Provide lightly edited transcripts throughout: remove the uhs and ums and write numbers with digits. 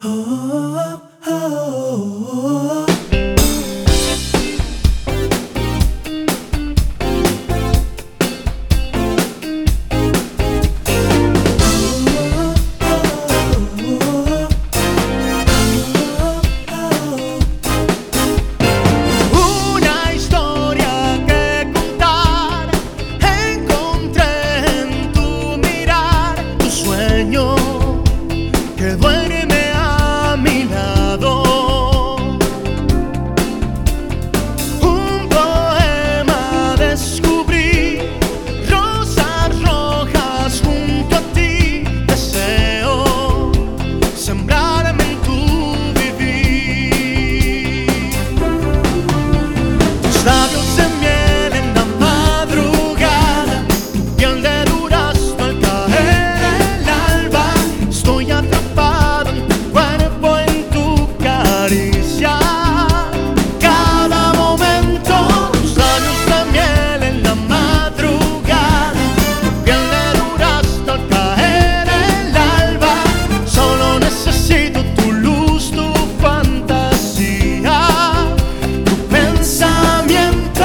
Oh, oh, oh, oh. Una historia que contar, encontré en tu mirar, tu sueño que duerme a mi lado. Un poema descubrí, rosas rojas junto a ti. Deseo sembrarme en tu vivir. Tus labios de miel en la madrugada, tu piel de durazno al caer el alba. Estoy atrapado en tu cuerpo, en tu caricia. Cada momento, tus labios de miel en la madrugada, tu piel de durazno al caer el alba. Solo necesito tu luz, tu fantasía, tu pensamiento.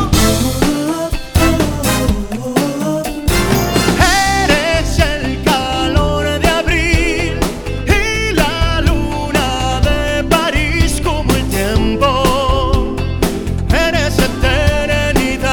Eres el calor de abril y la luna de París, como el tiempo. Eres eternidad.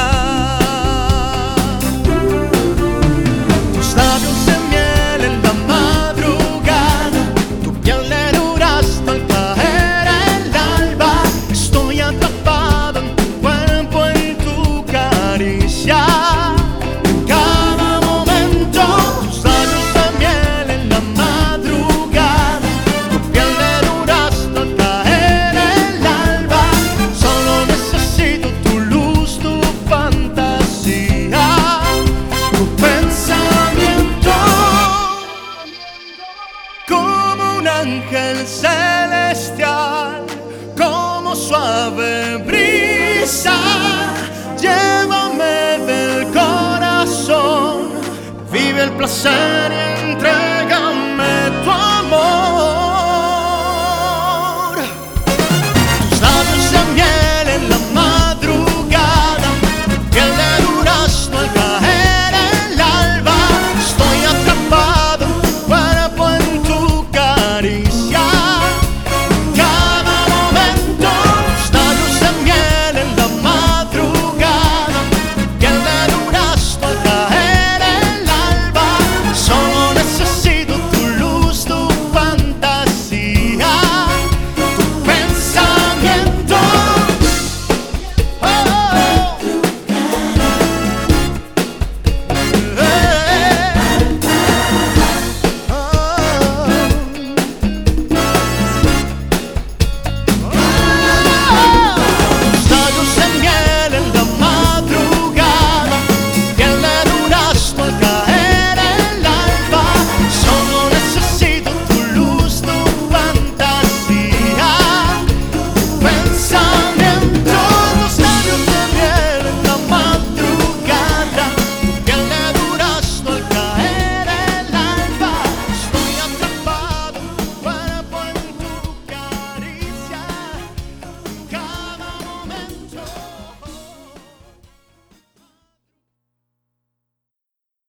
Tus labios de miel en la madrugada, tu piel de durazno al caer el alba. Estoy atrapado en tu cuerpo, en tu caricia. Cada momento, tus labios de miel en la madrugada, tu piel de durazno al caer el alba. Solo necesito tu luz, tu fantasía, tu pensamiento. Como un ángel celestial, como suave brisa, llévame del corazón. Vive el placer entre